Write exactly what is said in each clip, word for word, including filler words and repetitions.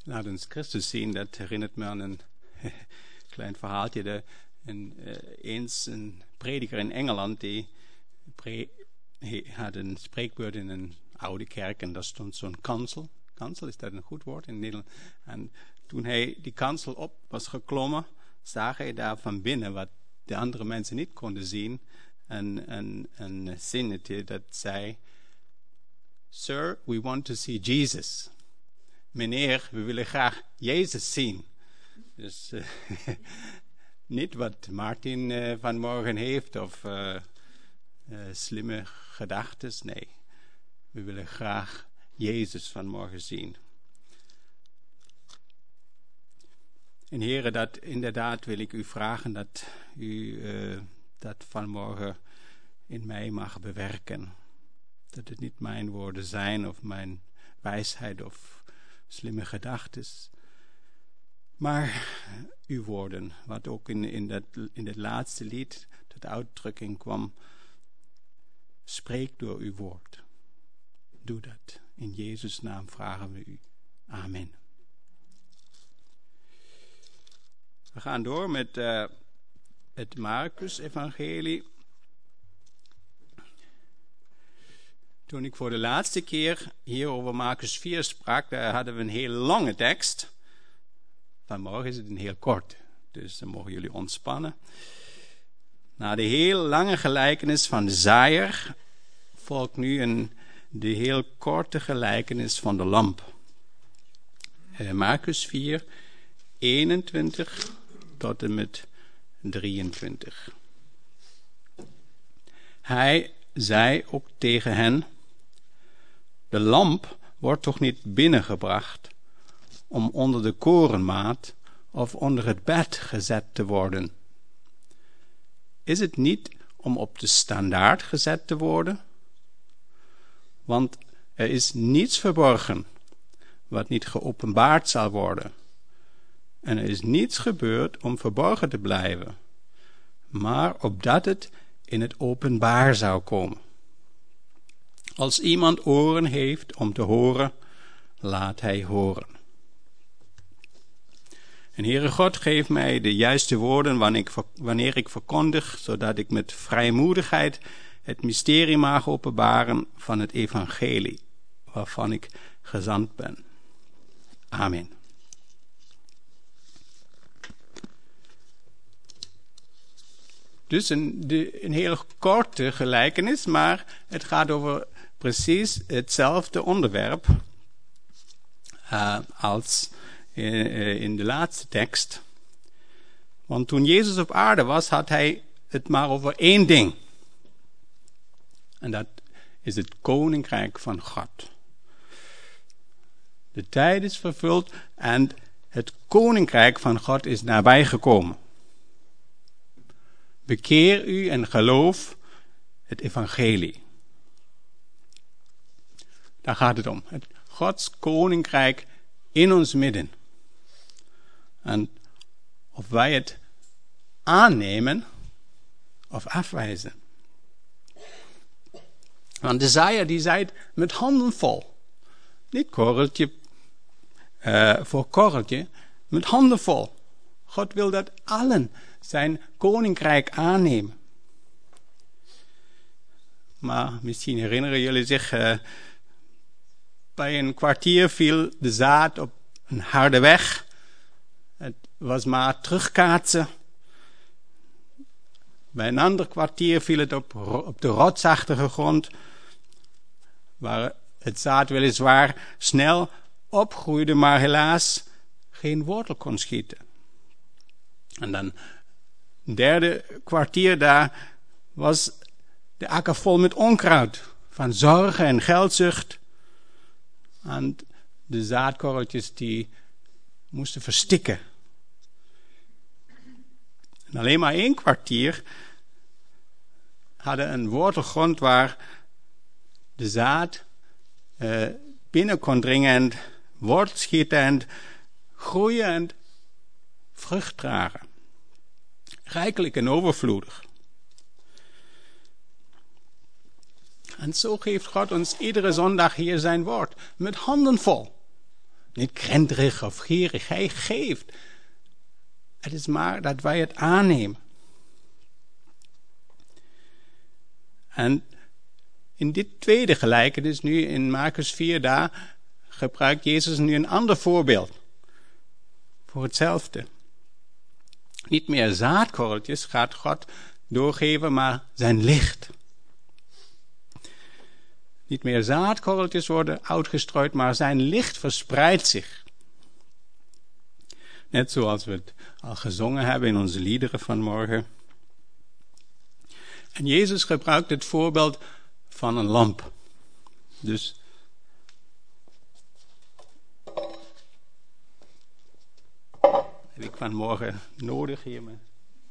Laat ons Christus zien, dat herinnert me aan een klein verhaaltje. De, een, uh, eens een prediker in Engeland, die pre, had een spreekbeurt in een oude kerk en daar stond zo'n kansel. Kansel, is dat een goed woord in Nederland? En toen hij die kansel op was geklommen, zag hij daar van binnen wat de andere mensen niet konden zien. Een, een, een zinnetje dat zei: Sir, we want to see Jesus. Meneer, we willen graag Jezus zien. Dus uh, niet wat Martin uh, vanmorgen heeft of uh, uh, slimme gedachten. Nee, we willen graag Jezus vanmorgen zien. En heren, dat inderdaad wil ik u vragen dat u uh, dat vanmorgen in mij mag bewerken. Dat het niet mijn woorden zijn of mijn wijsheid of slimme gedachten, maar uw woorden, wat ook in, in, dat, in het laatste lied tot uitdrukking kwam. Spreek door uw woord. Doe dat. In Jezus' naam vragen we u. Amen. We gaan door met uh, het Markus-evangelie. Toen ik voor de laatste keer hier over Markus vier sprak, daar hadden we een heel lange tekst. Vanmorgen is het een heel kort, dus dan mogen jullie ontspannen. Na de heel lange gelijkenis van de zaaier volgt nu een, de heel korte gelijkenis van de lamp. Uh, Markus vier, eenentwintig tot en met drieëntwintig. Hij zei ook tegen hen: de lamp wordt toch niet binnengebracht om onder de korenmaat of onder het bed gezet te worden? Is het niet om op de standaard gezet te worden? Want er is niets verborgen wat niet geopenbaard zal worden. En er is niets gebeurd om verborgen te blijven, maar opdat het in het openbaar zou komen. Als iemand oren heeft om te horen, laat hij horen. En Heere God, geef mij de juiste woorden wanneer ik, wanneer ik verkondig, zodat ik met vrijmoedigheid het mysterie mag openbaren van het evangelie, waarvan ik gezant ben. Amen. Dus een, de, een heel korte gelijkenis, maar het gaat over precies hetzelfde onderwerp uh, als in, in de laatste tekst. Want toen Jezus op aarde was, had hij het maar over één ding. En dat is het koninkrijk van God. De tijd is vervuld en het koninkrijk van God is nabijgekomen. Bekeer u en geloof het evangelie. Daar gaat het om. Het Gods koninkrijk in ons midden. En of wij het aannemen of afwijzen. Want de zaaier die zaait met handen vol. Niet korreltje uh, voor korreltje, met handen vol. God wil dat allen zijn koninkrijk aannemen. Maar misschien herinneren jullie zich, uh, bij een kwartier viel de zaad op een harde weg. Het was maar terugkaatsen. Bij een ander kwartier viel het op, op de rotsachtige grond, waar het zaad weliswaar snel opgroeide, maar helaas geen wortel kon schieten. En dan een derde kwartier, daar was de akker vol met onkruid, van zorgen en geldzucht. En de zaadkorreltjes die moesten verstikken. En alleen maar één kwartier hadden een wortelgrond waar de zaad uh, binnen kon dringen en wortel schieten en groeien en vrucht dragen. Rijkelijk en overvloedig. En zo geeft God ons iedere zondag hier zijn woord. Met handen vol. Niet krenterig of gierig. Hij geeft. Het is maar dat wij het aannemen. En in dit tweede gelijkenis, nu in Marcus vier, daar gebruikt Jezus nu een ander voorbeeld. Voor hetzelfde. Niet meer zaadkorreltjes gaat God doorgeven, maar zijn licht. Niet meer zaadkorreltjes worden uitgestrooid, maar zijn licht verspreidt zich. Net zoals we het al gezongen hebben in onze liederen vanmorgen. En Jezus gebruikt het voorbeeld van een lamp. Dus heb ik vanmorgen nodig hier. Maar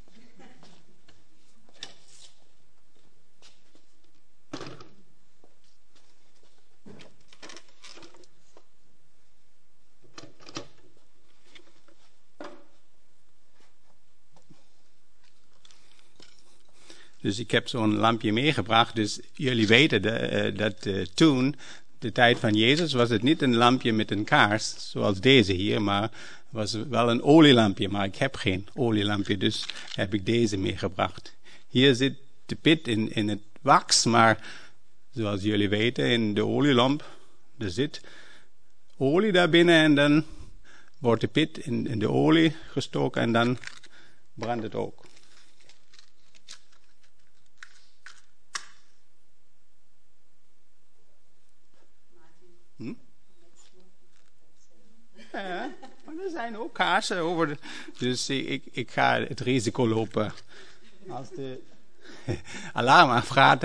Dus ik heb zo'n lampje meegebracht. Dus jullie weten de, uh, dat uh, toen, de tijd van Jezus, was het niet een lampje met een kaars, zoals deze hier, maar was wel een olielampje. Maar ik heb geen olielampje, dus heb ik deze meegebracht. Hier zit de pit in, in het wax, maar zoals jullie weten, in de olielamp, er zit olie daar binnen en dan wordt de pit in, in de olie gestoken en dan brandt het ook. Hm? Ja, maar er zijn ook kaarsen over. De, dus ik, ik ga het risico lopen. Als de alarm afgaat.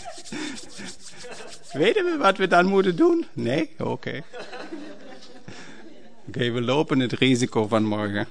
Weten we wat we dan moeten doen? Nee? Oké. Okay. Oké, okay, we lopen het risico van morgen.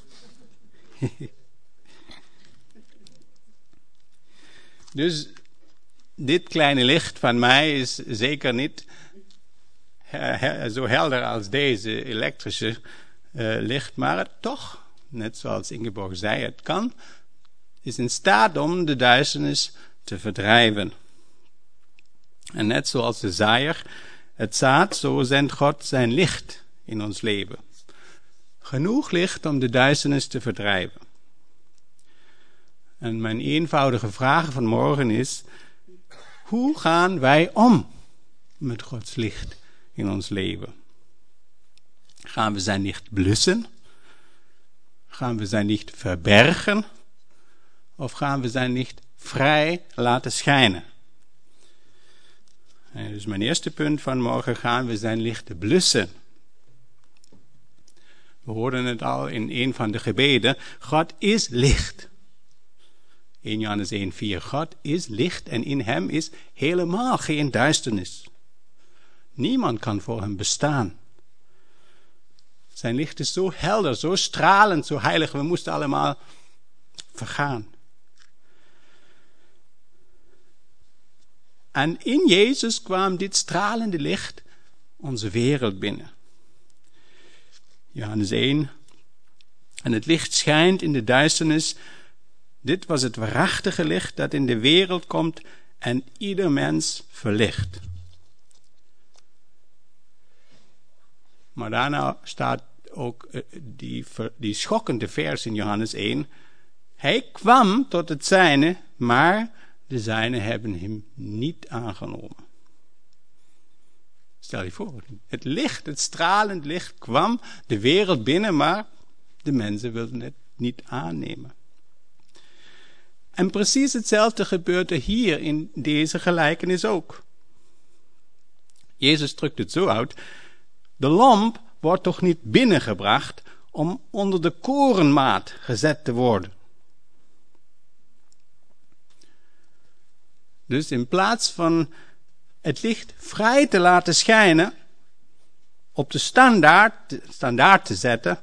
Dus dit kleine licht van mij is zeker niet uh, zo helder als deze elektrische uh, licht, maar het toch, net zoals Ingeborg zei, het kan, is in staat om de duisternis te verdrijven. En net zoals de zaaier het zaad, zo zendt God zijn licht in ons leven. Genoeg licht om de duisternis te verdrijven. En mijn eenvoudige vraag vanmorgen is: hoe gaan wij om met Gods licht in ons leven? Gaan we zijn licht blussen? Gaan we zijn licht verbergen? Of gaan we zijn licht vrij laten schijnen? En dus mijn eerste punt vanmorgen: gaan we zijn licht blussen? We hoorden het al in een van de gebeden. God is licht. Eerste Johannes één vier. God is licht en in hem is helemaal geen duisternis. Niemand kan voor hem bestaan. Zijn licht is zo helder, zo stralend, zo heilig. We moesten allemaal vergaan. En in Jezus kwam dit stralende licht onze wereld binnen. Johannes één. En het licht schijnt in de duisternis. Dit was het waarachtige licht dat in de wereld komt en ieder mens verlicht. Maar daarna staat ook die, die schokkende vers in Johannes één. Hij kwam tot het zijne, maar de zijnen hebben hem niet aangenomen. Stel je voor, het licht, het stralend licht kwam de wereld binnen, maar de mensen wilden het niet aannemen. En precies hetzelfde gebeurt er hier in deze gelijkenis ook. Jezus drukt het zo uit: de lamp wordt toch niet binnengebracht om onder de korenmaat gezet te worden. Dus in plaats van het licht vrij te laten schijnen, op de standaard, standaard te zetten,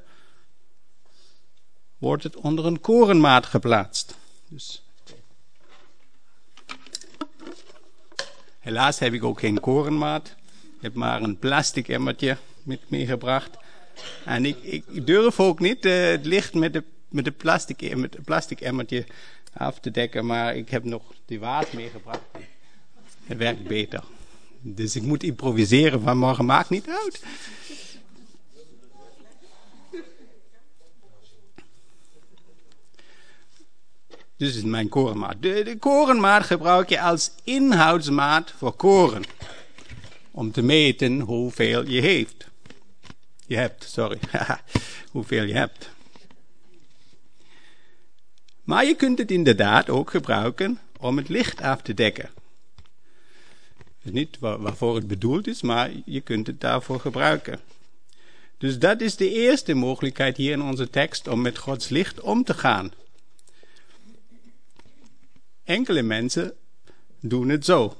wordt het onder een korenmaat geplaatst. Dus. Helaas heb ik ook geen korenmaat. Ik heb maar een plastic emmertje met meegebracht. En ik, ik durf ook niet uh, het licht met de, met de plastic, met het plastic emmertje af te dekken. Maar ik heb nog die waad meegebracht. Het werkt beter. Dus ik moet improviseren vanmorgen. Maakt niet uit. Dus is mijn korenmaat. De, de korenmaat gebruik je als inhoudsmaat voor koren. Om te meten hoeveel je heeft. Je hebt, sorry. hoeveel je hebt. Maar je kunt het inderdaad ook gebruiken om het licht af te dekken. Dus niet waar, waarvoor het bedoeld is, maar je kunt het daarvoor gebruiken. Dus dat is de eerste mogelijkheid hier in onze tekst om met Gods licht om te gaan. Enkele mensen doen het zo.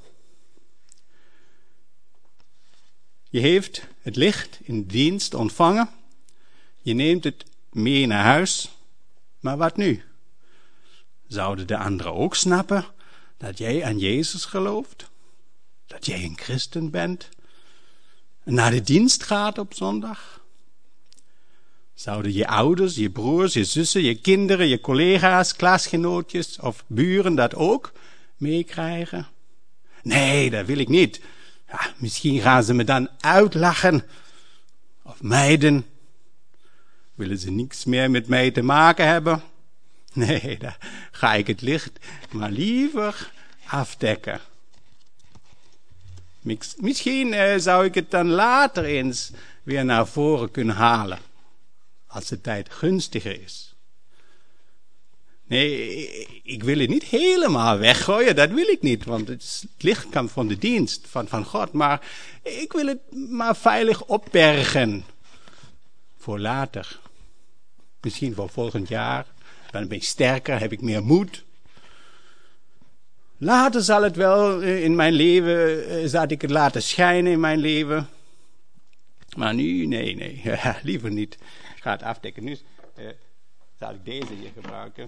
Je heeft het licht in dienst ontvangen. Je neemt het mee naar huis. Maar wat nu? Zouden de anderen ook snappen dat jij aan Jezus gelooft? Dat jij een christen bent? En naar de dienst gaat op zondag? Zouden je ouders, je broers, je zussen, je kinderen, je collega's, klasgenootjes of buren dat ook meekrijgen? Nee, dat wil ik niet. Ja, misschien gaan ze me dan uitlachen of mijden. Willen ze niks meer met mij te maken hebben? Nee, dan ga ik het licht maar liever afdekken. Misschien uh, zou ik het dan later eens weer naar voren kunnen halen. Als de tijd gunstiger is. Nee, ik wil het niet helemaal weggooien. Dat wil ik niet. Want het licht kan van de dienst van, van God. Maar ik wil het maar veilig opbergen. Voor later. Misschien voor volgend jaar. Dan ben ik sterker, heb ik meer moed. Later zal het wel in mijn leven, zal ik het laten schijnen in mijn leven. Maar nu, nee, nee, liever niet. Ik ga het afdekken. Nu uh, zal ik deze hier gebruiken.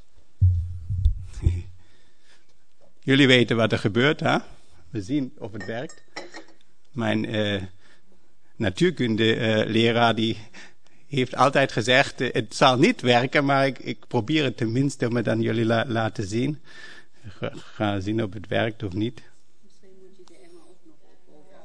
Jullie weten wat er gebeurt, hè? We zien of het werkt. Mijn uh, natuurkunde uh, leraar die heeft altijd gezegd, uh, het zal niet werken, maar ik, ik probeer het tenminste om het aan jullie la- laten zien. Ik ga zien of het werkt of niet. Misschien moet je de emmer ook nog over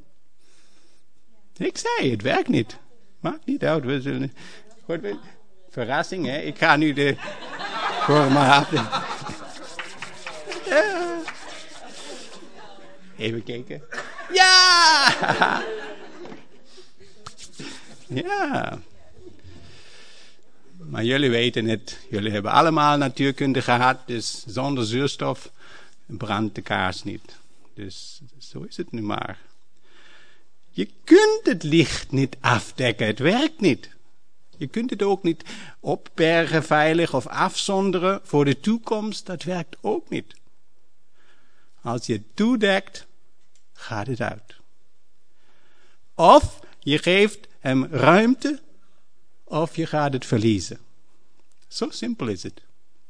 doen. Ik zei, het werkt niet. Maakt niet uit. We zullen... Goed, we... Verrassing, hè? Ik ga nu de... Voor mijn hart. Ja. Even kijken. Ja! Ja. Maar jullie weten het. Jullie hebben allemaal natuurkunde gehad. Dus zonder zuurstof brandt de kaars niet. Dus zo is het nu maar. Je kunt het licht niet afdekken. Het werkt niet. Je kunt het ook niet opbergen veilig of afzonderen voor de toekomst. Dat werkt ook niet. Als je het toedekt, gaat het uit. Of je geeft hem ruimte, of je gaat het verliezen. Zo simpel is het.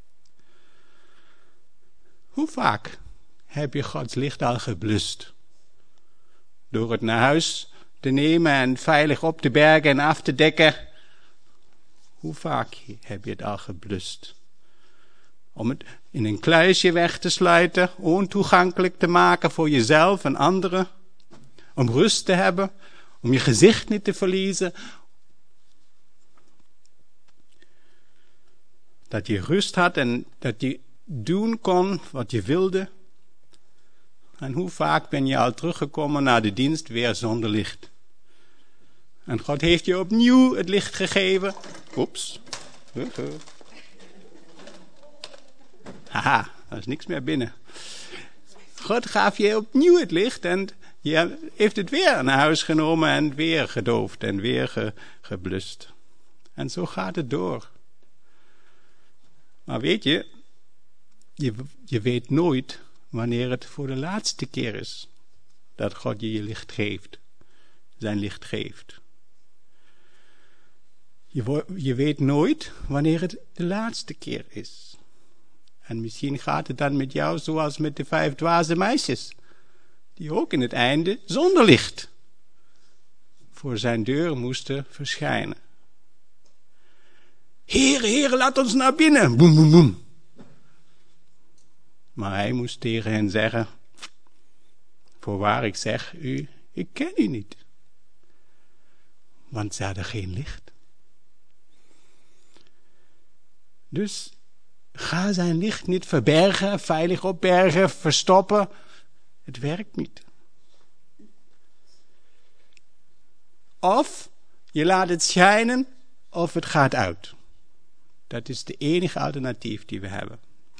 Hoe vaak heb je Gods licht al geblust? Door het naar huis te nemen en veilig op te bergen en af te dekken. Hoe vaak heb je het al geblust? Om het in een kluisje weg te sluiten, ontoegankelijk te maken voor jezelf en anderen. Om rust te hebben, om je gezicht niet te verliezen. Dat je rust had en dat je doen kon wat je wilde. En hoe vaak ben je al teruggekomen naar de dienst weer zonder licht? En God heeft je opnieuw het licht gegeven. Oeps. Haha, er is niks meer binnen. God gaf je opnieuw het licht en je heeft het weer naar huis genomen en weer gedoofd en weer ge, geblust. En zo gaat het door. Maar weet je, je, je weet nooit wanneer het voor de laatste keer is dat God je je licht geeft, zijn licht geeft. Je, je weet nooit wanneer het de laatste keer is. En misschien gaat het dan met jou zoals met de vijf dwaze meisjes, die ook in het einde zonder licht voor zijn deur moesten verschijnen. Heere, Heere, laat ons naar binnen. Boem, boem, boem. Maar hij moest tegen hen zeggen, voorwaar ik zeg u, ik ken u niet. Want ze hadden geen licht. Dus ga zijn licht niet verbergen, veilig opbergen, verstoppen. Het werkt niet. Of je laat het schijnen, of het gaat uit. Dat is de enige alternatief die we hebben.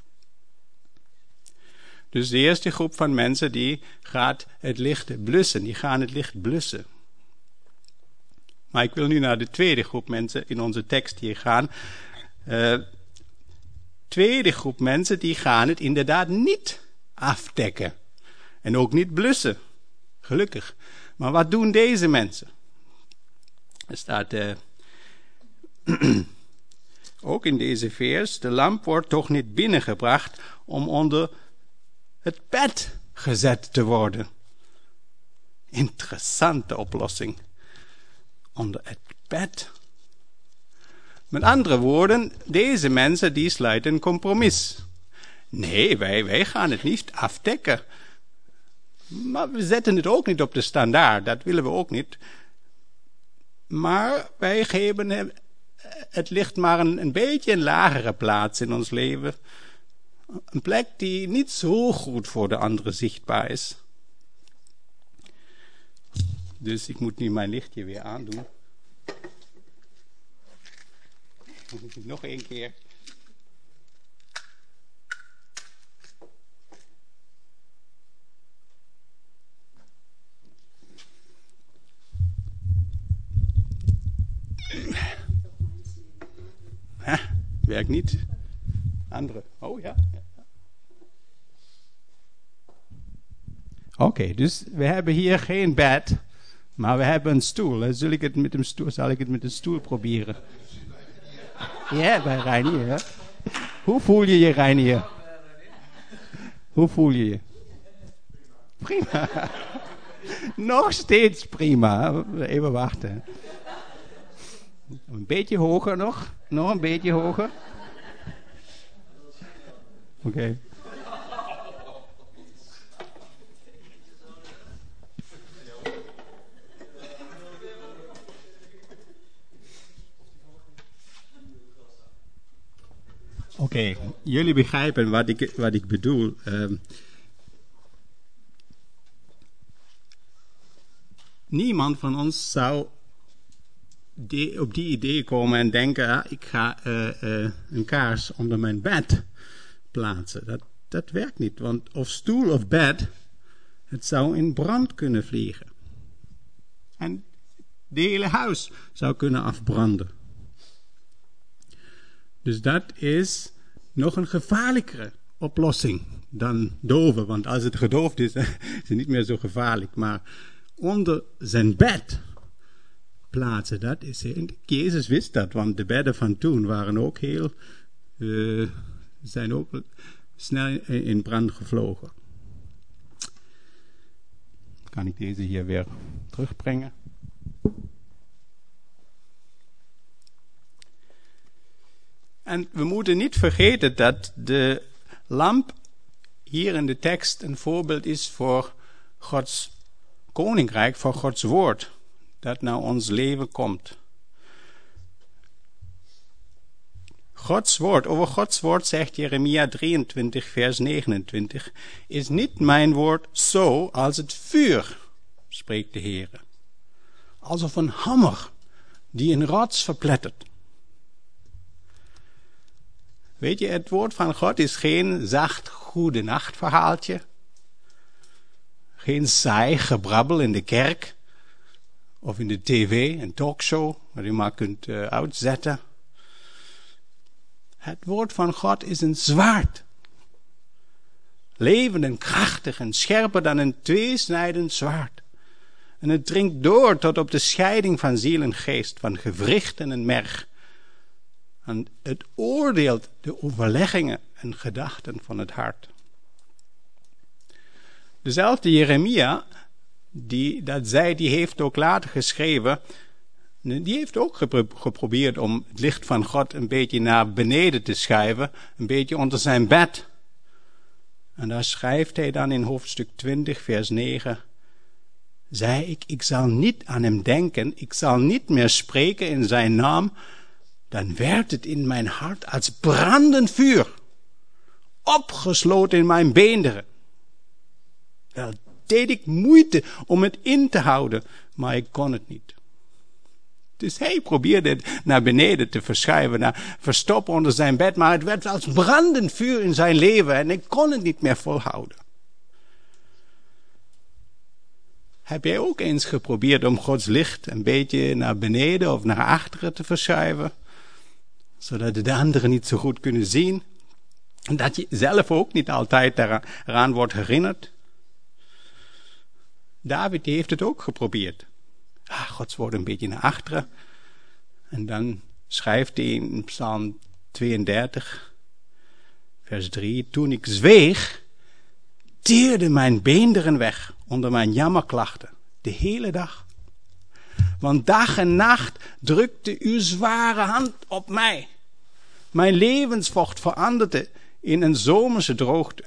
Dus de eerste groep van mensen die gaat het licht blussen. Die gaan het licht blussen. Maar ik wil nu naar de tweede groep mensen in onze tekst hier gaan. Uh, tweede groep mensen die gaan het inderdaad niet afdekken. En ook niet blussen. Gelukkig. Maar wat doen deze mensen? Er staat uh, ook in deze vers. De lamp wordt toch niet binnengebracht om onder het bed gezet te worden. Interessante oplossing. Onder het bed. Met andere woorden, deze mensen die sluiten een compromis. Nee, wij, wij gaan het niet afdekken. Maar we zetten het ook niet op de standaard. Dat willen we ook niet. Maar wij geven het licht maar een, een beetje een lagere plaats in ons leven. Een plek die niet zo goed voor de anderen zichtbaar is. Dus ik moet nu mijn lichtje weer aandoen. Nog één keer. Huh, werkt niet. Andere. Oh ja. Oké, okay, dus we hebben hier geen bed, maar we hebben een stoel. Zal ik het met een stoel, zal ik het met een stoel proberen? Ja, bij Reinier. Hè? Hoe voel je je, Reinier? Hoe voel je je? Prima. Nog steeds prima. Even wachten. Een beetje hoger nog. Nog een beetje hoger. Oké. Okay. Oké, okay. Jullie begrijpen wat ik, wat ik bedoel. Um, niemand van ons zou die, op die idee komen en denken, ah, ik ga uh, uh, een kaars onder mijn bed plaatsen. Dat, dat werkt niet, want of stoel of bed, het zou in brand kunnen vliegen. En het hele huis zou kunnen afbranden. Dus dat is nog een gevaarlijkere oplossing dan doven. Want als het gedoofd is, is het niet meer zo gevaarlijk. Maar onder zijn bed plaatsen, dat is... Jezus wist dat, want de bedden van toen waren ook heel... Uh, zijn ook snel in brand gevlogen. Kan ik deze hier weer terugbrengen? En we moeten niet vergeten dat de lamp hier in de tekst een voorbeeld is voor Gods koninkrijk, voor Gods woord, dat naar ons leven komt. Gods woord, over Gods woord zegt Jeremia drieëntwintig, vers negenentwintig, is niet mijn woord zo als het vuur, spreekt de Heer. Alsof een hamer die een rots verplettert. Weet je, het woord van God is geen zacht goedenacht verhaaltje. Geen saai gebrabbel in de kerk. Of in de tv, een talkshow, waar u maar kunt uh, uitzetten. Het woord van God is een zwaard. Levend en krachtig en scherper dan een tweesnijdend zwaard. En het dringt door tot op de scheiding van ziel en geest, van gewrichten en merg. En het oordeelt de overleggingen en gedachten van het hart. Dezelfde Jeremia, die dat zei, die heeft ook later geschreven, die heeft ook gepro- geprobeerd om het licht van God een beetje naar beneden te schuiven, een beetje onder zijn bed. En daar schrijft hij dan in hoofdstuk twintig, vers negen, zei ik, ik zal niet aan hem denken, ik zal niet meer spreken in zijn naam, dan werd het in mijn hart als brandend vuur. opgesloten in mijn beenderen. Wel deed ik moeite om het in te houden, maar ik kon het niet. Dus hij probeerde het naar beneden te verschuiven, naar verstoppen onder zijn bed, maar het werd als brandend vuur in zijn leven en ik kon het niet meer volhouden. Heb jij ook eens geprobeerd om Gods licht een beetje naar beneden of naar achteren te verschuiven, zodat de anderen niet zo goed kunnen zien en dat je zelf ook niet altijd eraan wordt herinnerd? David die heeft het ook geprobeerd. Ah, Gods woord een beetje naar achteren. En dan schrijft hij in Psalm tweeëndertig, vers drie. Toen ik zweeg, teerde mijn beenderen weg onder mijn jammerklachten. De hele dag. Want dag en nacht drukte uw zware hand op mij. Mijn levensvocht veranderde in een zomerse droogte.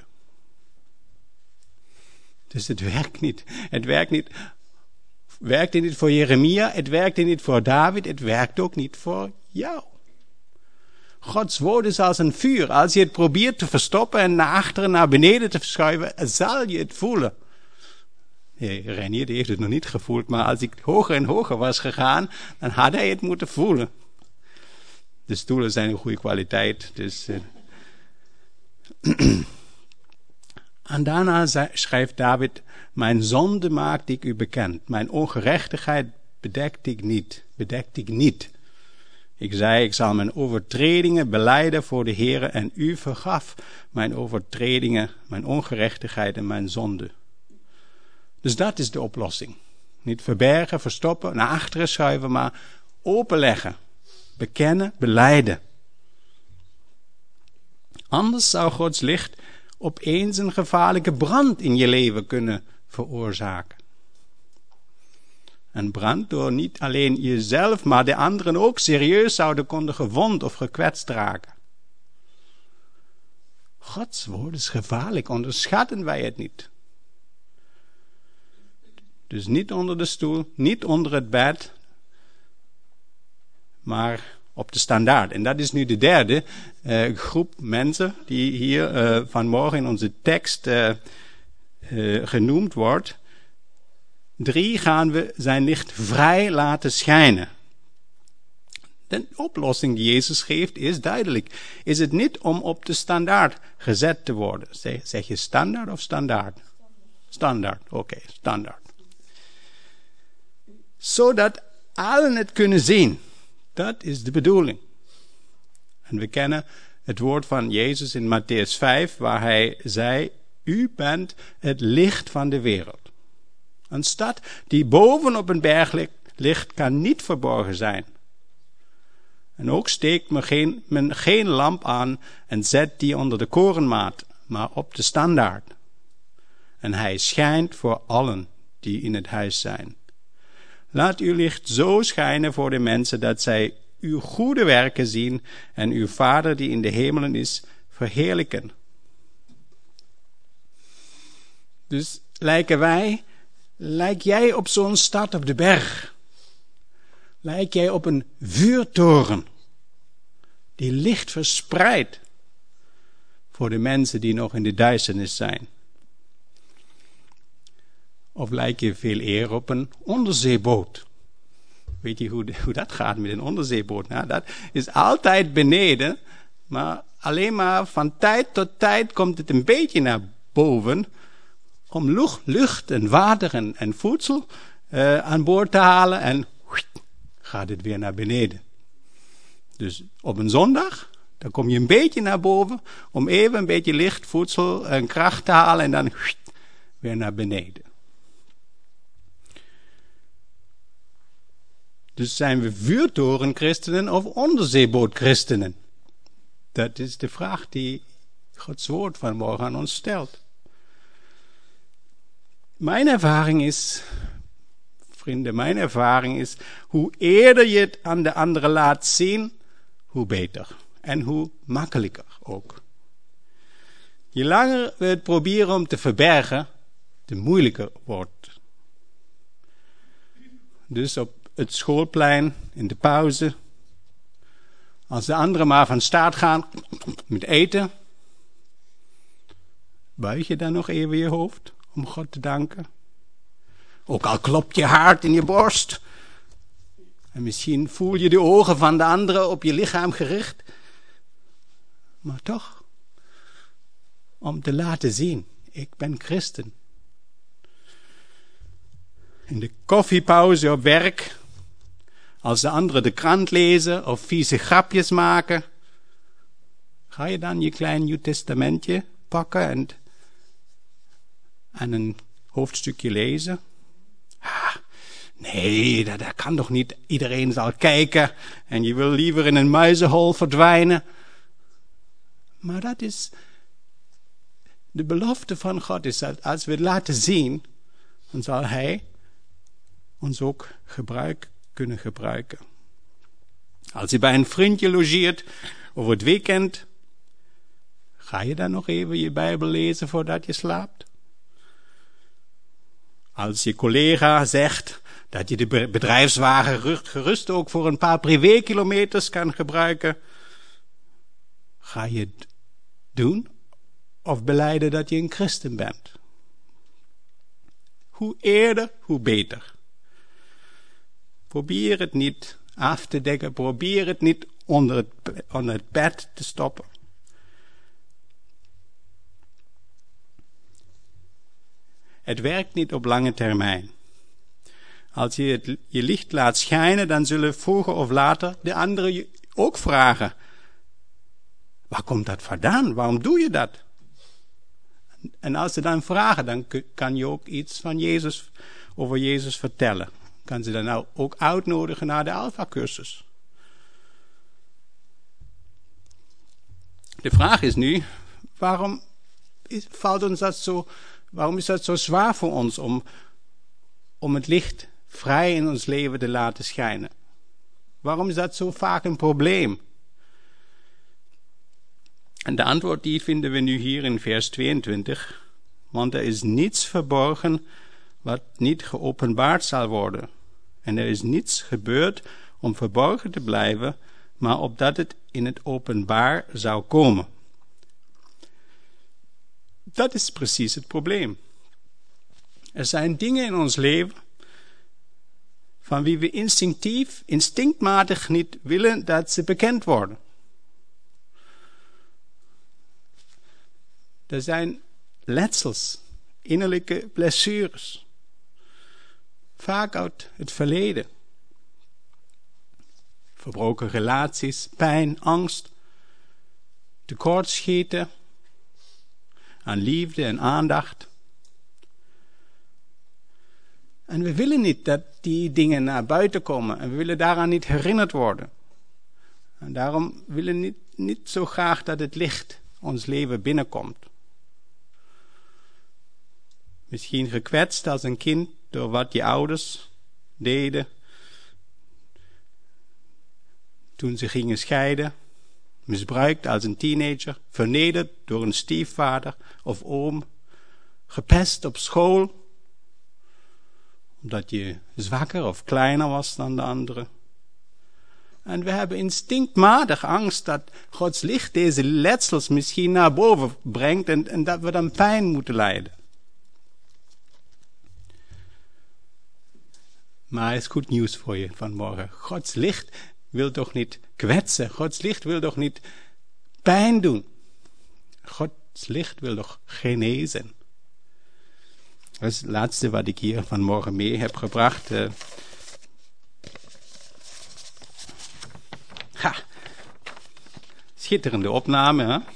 Dus het werkt niet. Het werkt niet. Werkte niet voor Jeremia, het werkte niet voor David, het werkt ook niet voor jou. Gods woord is als een vuur. Als je het probeert te verstoppen en naar achteren, naar beneden te verschuiven, zal je het voelen. Nee, Renier die heeft het nog niet gevoeld, maar als ik hoger en hoger was gegaan, dan had hij het moeten voelen. De stoelen zijn een goede kwaliteit, dus... Uh... En daarna schrijft David, mijn zonde maakte ik u bekend. Mijn ongerechtigheid bedekte ik niet. Bedekte ik niet. Ik zei, ik zal mijn overtredingen belijden voor de Heere en u vergaf mijn overtredingen, mijn ongerechtigheid en mijn zonde. Dus dat is de oplossing. Niet verbergen, verstoppen, naar achteren schuiven, maar openleggen. Bekennen, belijden. Anders zou Gods licht opeens een gevaarlijke brand in je leven kunnen veroorzaken. Een brand door niet alleen jezelf, maar de anderen ook serieus zouden konden gewond of gekwetst raken. Gods woord is gevaarlijk, onderschatten wij het niet. Dus niet onder de stoel, niet onder het bed, maar op de standaard. En dat is nu de derde uh, groep mensen die hier uh, vanmorgen in onze tekst uh, uh, genoemd wordt. Drie gaan we zijn licht vrij laten schijnen. De oplossing die Jezus geeft is duidelijk. Is het niet om op de standaard gezet te worden? Zeg, zeg je standaard of standaard? Standaard, oké, okay, standaard. Zodat allen het kunnen zien. Dat is de bedoeling. En we kennen het woord van Jezus in Mattheüs vijf, waar hij zei, u bent het licht van de wereld. Een stad die boven op een berg ligt, kan niet verborgen zijn. En ook steekt men geen, men geen lamp aan en zet die onder de korenmaat, maar op de standaard. En hij schijnt voor allen die in het huis zijn. Laat uw licht zo schijnen voor de mensen dat zij uw goede werken zien en uw Vader die in de hemelen is verheerlijken. Dus lijken wij, lijk jij op zo'n stad op de berg? Lijk jij op een vuurtoren die licht verspreidt voor de mensen die nog in de duisternis zijn? Of lijk je veel eer op een onderzeeboot? Weet je hoe, hoe dat gaat met een onderzeeboot? Nou, dat is altijd beneden, maar alleen maar van tijd tot tijd komt het een beetje naar boven om lucht, lucht en water en, en voedsel uh, aan boord te halen en gaat het weer naar beneden. Dus op een zondag, dan kom je een beetje naar boven om even een beetje licht, voedsel en kracht te halen en dan weer naar beneden. Dus zijn we vuurtorenchristenen of onderzeebootchristenen? Dat is de vraag die Gods woord vanmorgen aan ons stelt. Mijn ervaring is, vrienden, mijn ervaring is, hoe eerder je het aan de anderen laat zien, hoe beter. En hoe makkelijker ook. Je langer we het proberen om te verbergen, te moeilijker wordt. Dus op het schoolplein, in de pauze. Als de anderen maar van start gaan met eten. Buig je dan nog even je hoofd om God te danken? Ook al klopt je hart in je borst. En misschien voel je de ogen van de anderen op je lichaam gericht. Maar toch, om te laten zien, ik ben christen. In de koffiepauze op werk, als de anderen de krant lezen of vieze grapjes maken, ga je dan je klein Nieuw Testamentje pakken en, en een hoofdstukje lezen? Ah, nee, dat, dat kan toch niet. Iedereen zal kijken en je wil liever in een muizenhol verdwijnen. Maar dat is, de belofte van God is dat als we het laten zien, dan zal Hij ons ook gebruik kunnen gebruiken. Als je bij een vriendje logeert over het weekend, ga je dan nog even je Bijbel lezen voordat je slaapt? Als je collega zegt dat je de bedrijfswagen gerust ook voor een paar privékilometers kan gebruiken, ga je het doen of belijden dat je een christen bent? Hoe eerder, hoe beter. Probeer het niet af te dekken. Probeer het niet onder het, onder het bed te stoppen. Het werkt niet op lange termijn. Als je het, je licht laat schijnen, dan zullen vroeger of later de anderen je ook vragen. Waar komt dat vandaan? Waarom doe je dat? En als ze dan vragen, dan kan je ook iets van Jezus, over Jezus vertellen. Kan ze dan nou ook uitnodigen naar de Alpha-cursus. De vraag is nu, waarom is, valt ons dat zo, waarom is dat zo zwaar voor ons om, om het licht vrij in ons leven te laten schijnen? Waarom is dat zo vaak een probleem? En de antwoord die vinden we nu hier in vers tweeëntwintig. Want er is niets verborgen wat niet geopenbaard zal worden. En er is niets gebeurd om verborgen te blijven, maar opdat het in het openbaar zou komen. Dat is precies het probleem. Er zijn dingen in ons leven van wie we instinctief, instinctmatig niet willen dat ze bekend worden. Er zijn letsels, innerlijke blessures. Vaak uit het verleden. Verbroken relaties, pijn, angst, tekortschieten aan liefde en aandacht. En we willen niet dat die dingen naar buiten komen. En we willen daaraan niet herinnerd worden. En daarom willen we niet, niet zo graag dat het licht ons leven binnenkomt. Misschien gekwetst als een kind door wat je ouders deden toen ze gingen scheiden. Misbruikt als een teenager, vernederd door een stiefvader of oom. Gepest op school, omdat je zwakker of kleiner was dan de anderen. En we hebben instinctmatig angst dat Gods licht deze letsels misschien naar boven brengt en, en dat we dan pijn moeten lijden. Maar er is goed nieuws voor je vanmorgen. Gods licht wil toch niet kwetsen. Gods licht wil toch niet pijn doen. Gods licht wil toch genezen. Dat is het laatste wat ik hier vanmorgen mee heb gebracht. Uh, ha. Schitterende opname, hè?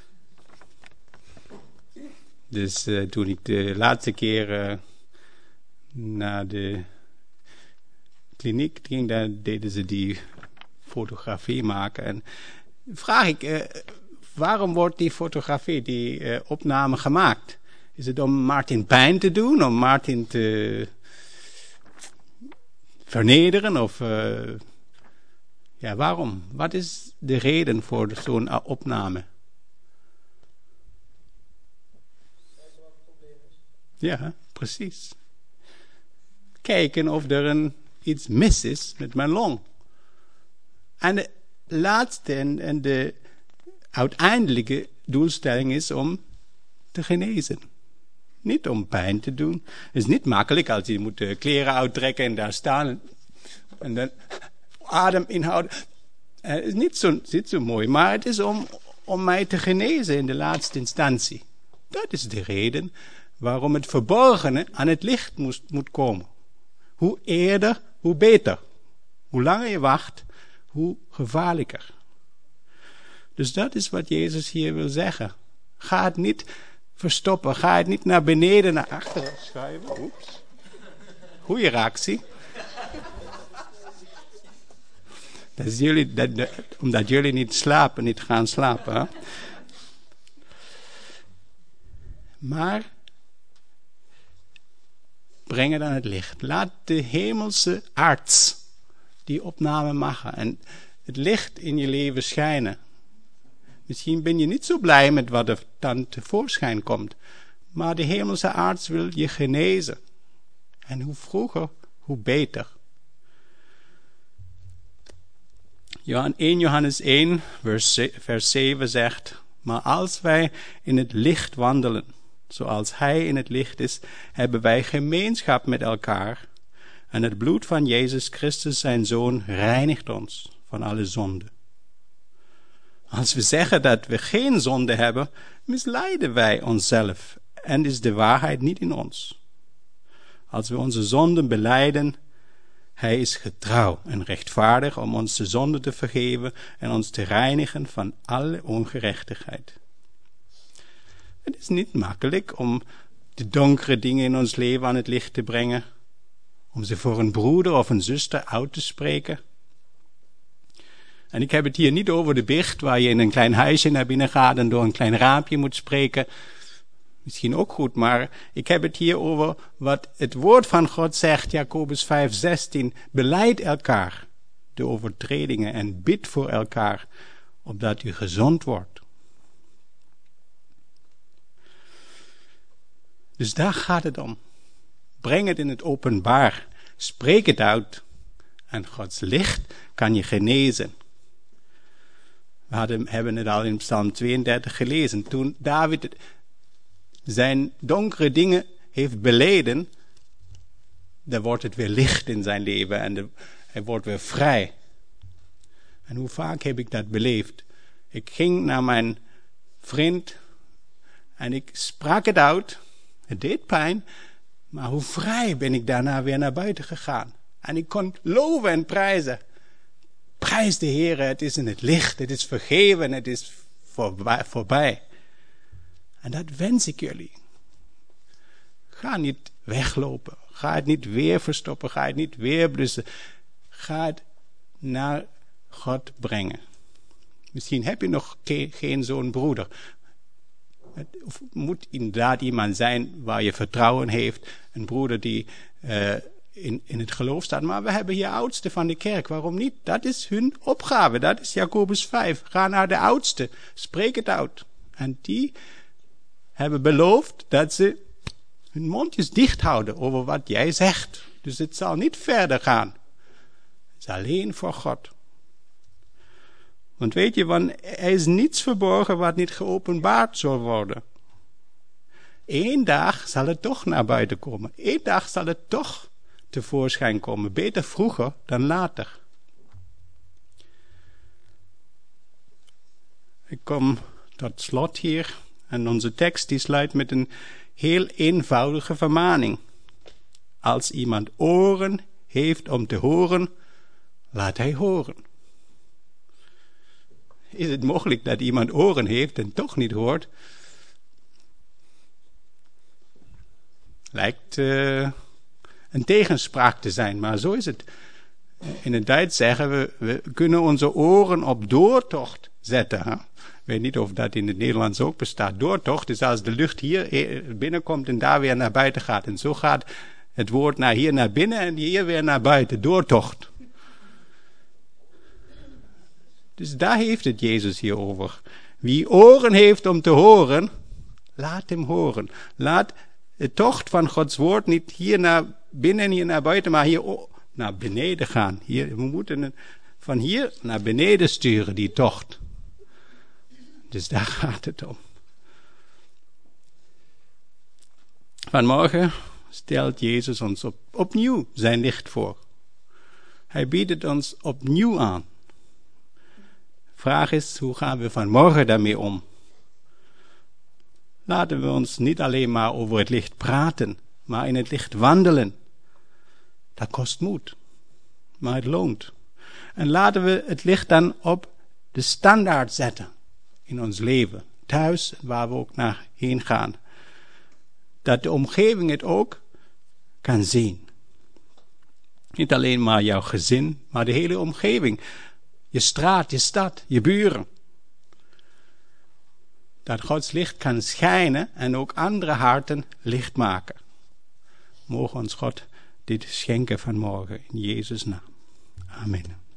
Dus uh, toen ik de laatste keer uh, naar de kliniek ging, daar deden ze die fotografie maken. En vraag ik, uh, waarom wordt die fotografie, die uh, opname gemaakt? Is het om Martin pijn te doen, om Martin te vernederen? Of uh, ja, waarom? Wat is de reden voor zo'n opname? Ja, precies. Kijken of er een, iets mis is met mijn long. En de laatste en, en de uiteindelijke doelstelling is om te genezen. Niet om pijn te doen. Het is niet makkelijk als je moet de kleren uittrekken en daar staan. En dan adem inhouden. Het is niet zo, niet zo mooi, maar het is om, om mij te genezen in de laatste instantie. Dat is de reden waarom het verborgene aan het licht moest, moet komen. Hoe eerder, hoe beter. Hoe langer je wacht, hoe gevaarlijker. Dus dat is wat Jezus hier wil zeggen. Ga het niet verstoppen. Ga het niet naar beneden, naar achteren schuiven. Oeps. Goeie reactie. Dat is jullie, dat, dat, omdat jullie niet slapen, niet gaan slapen. Hè? Maar breng het aan het licht. Laat de hemelse arts die opname maken en het licht in je leven schijnen. Misschien ben je niet zo blij met wat er dan tevoorschijn komt. Maar de hemelse arts wil je genezen. En hoe vroeger, hoe beter. eerste Johannes één, vers zeven zegt: maar als wij in het licht wandelen, zoals hij in het licht is, hebben wij gemeenschap met elkaar. En het bloed van Jezus Christus, zijn Zoon, reinigt ons van alle zonde. Als we zeggen dat we geen zonde hebben, misleiden wij onszelf en is de waarheid niet in ons. Als we onze zonden belijden, hij is getrouw en rechtvaardig om ons de zonde te vergeven en ons te reinigen van alle ongerechtigheid. Het is niet makkelijk om de donkere dingen in ons leven aan het licht te brengen, om ze voor een broeder of een zuster uit te spreken. En ik heb het hier niet over de biecht, waar je in een klein huisje naar binnen gaat en door een klein raampje moet spreken. Misschien ook goed, maar ik heb het hier over wat het woord van God zegt, Jacobus vijf zestien. Belijd elkaar de overtredingen en bid voor elkaar, opdat u gezond wordt. Dus daar gaat het om. Breng het in het openbaar. Spreek het uit. En Gods licht kan je genezen. We hadden, hebben het al in Psalm tweeëndertig gelezen. Toen David zijn donkere dingen heeft beleden, dan wordt het weer licht in zijn leven en de, hij wordt weer vrij. En hoe vaak heb ik dat beleefd? Ik ging naar mijn vriend en ik sprak het uit. Het deed pijn, maar hoe vrij ben ik daarna weer naar buiten gegaan. En ik kon loven en prijzen. Prijs de Heer, het is in het licht, het is vergeven, het is voorbij. En dat wens ik jullie. Ga niet weglopen. Ga het niet weer verstoppen. Ga het niet weer blussen. Ga het naar God brengen. Misschien heb je nog ke- geen zo'n broeder. Het moet inderdaad iemand zijn waar je vertrouwen heeft. Een broeder die uh, in, in het geloof staat. Maar we hebben hier oudsten van de kerk. Waarom niet? Dat is hun opgave. Dat is Jacobus vijf. Ga naar de oudsten. Spreek het uit. En die hebben beloofd dat ze hun mondjes dicht houden over wat jij zegt. Dus het zal niet verder gaan. Het is alleen voor God. Want weet je, want er is niets verborgen wat niet geopenbaard zal worden. Eén dag zal het toch naar buiten komen. Eén dag zal het toch tevoorschijn komen. Beter vroeger dan later. Ik kom tot slot hier. En onze tekst die sluit met een heel eenvoudige vermaning. Als iemand oren heeft om te horen, laat hij horen. Is het mogelijk dat iemand oren heeft en toch niet hoort? Lijkt uh, een tegenspraak te zijn, maar zo is het. In het Duits zeggen we, we kunnen onze oren op doortocht zetten. Hè? Ik weet niet of dat in het Nederlands ook bestaat. Doortocht, dus als de lucht hier binnenkomt en daar weer naar buiten gaat. En zo gaat het woord naar hier naar binnen en hier weer naar buiten. Doortocht. Dus daar heeft het Jezus hier over. Wie oren heeft om te horen, laat hem horen. Laat de tocht van Gods woord niet hier naar binnen en hier naar buiten, maar hier naar beneden gaan. Hier, we moeten het van hier naar beneden sturen, die tocht. Dus daar gaat het om. Vanmorgen stelt Jezus ons op, opnieuw zijn licht voor. Hij biedt het ons opnieuw aan. Vraag is, hoe gaan we vanmorgen daarmee om? Laten we ons niet alleen maar over het licht praten, maar in het licht wandelen. Dat kost moed, maar het loont. En laten we het licht dan op de standaard zetten in ons leven. Thuis, waar we ook naar heen gaan. Dat de omgeving het ook kan zien. Niet alleen maar jouw gezin, maar de hele omgeving. Je straat, je stad, je buren. Dat Gods licht kan schijnen en ook andere harten licht maken. Mogen ons God dit schenken vanmorgen in Jezus' naam. Amen.